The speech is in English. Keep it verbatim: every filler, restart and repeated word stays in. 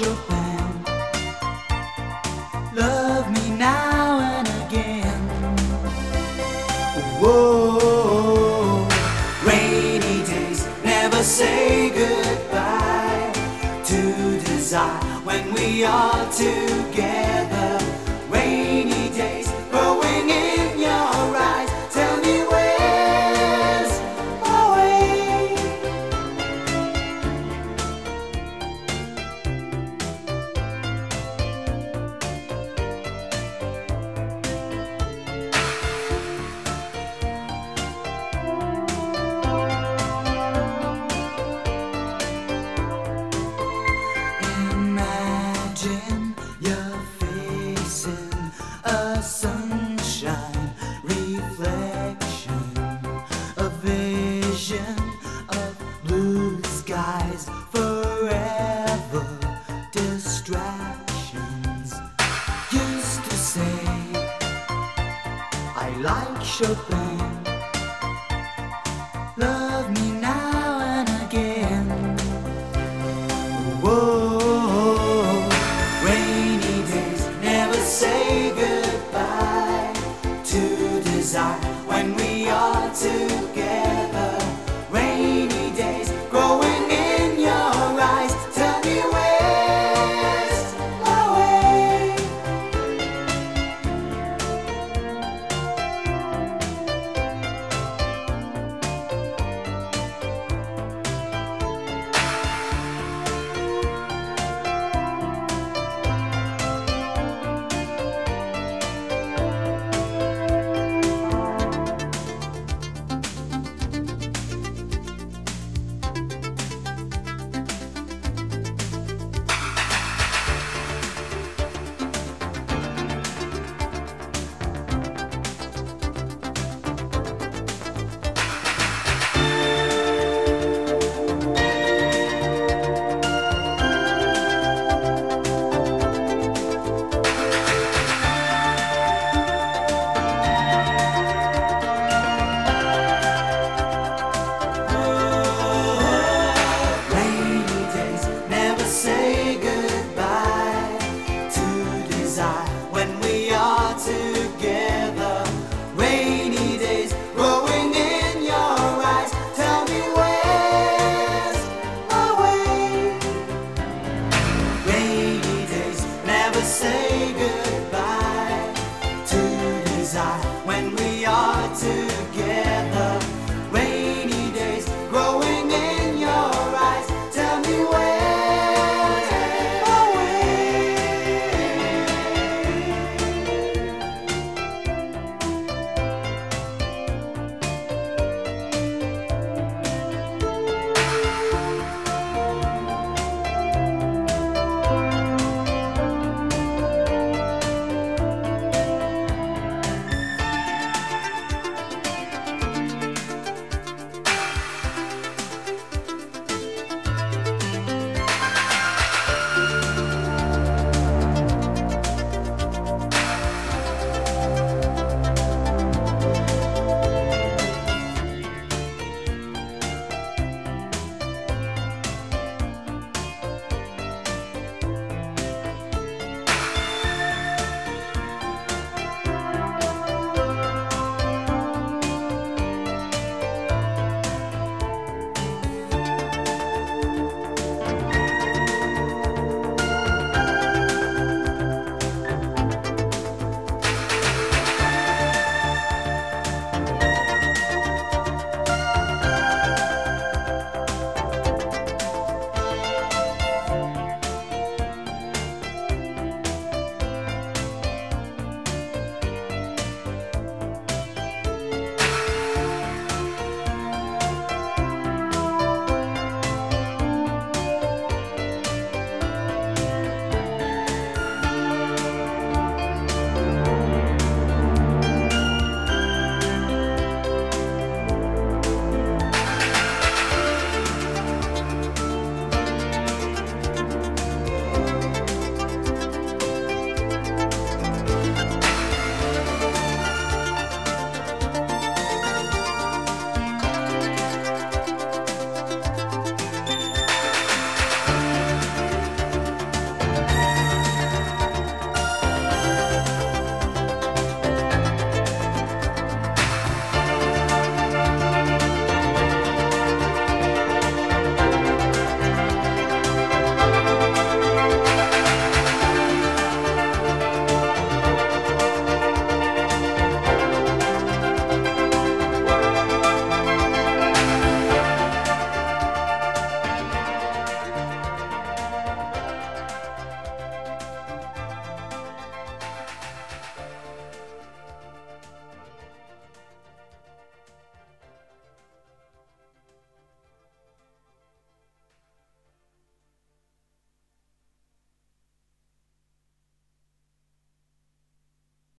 Chopin. Love me now and again. Whoa, rainy days never say goodbye to desire when we are together. Rainy days growing in your eyes. Tell me where's my way? Imagine you're facing a sunshine reflection, a vision of blue skies, forever distractions. Used to say I like Chopin. Love me now and again. Whoa, rainy days never say goodbye to desire when we are together. Rainy days growing in your eyes. Tell me where's my way? Rainy days never say goodbye to desire when we are together. Rainy days growing in your eyes. Tell me where's my way? Rainy days never say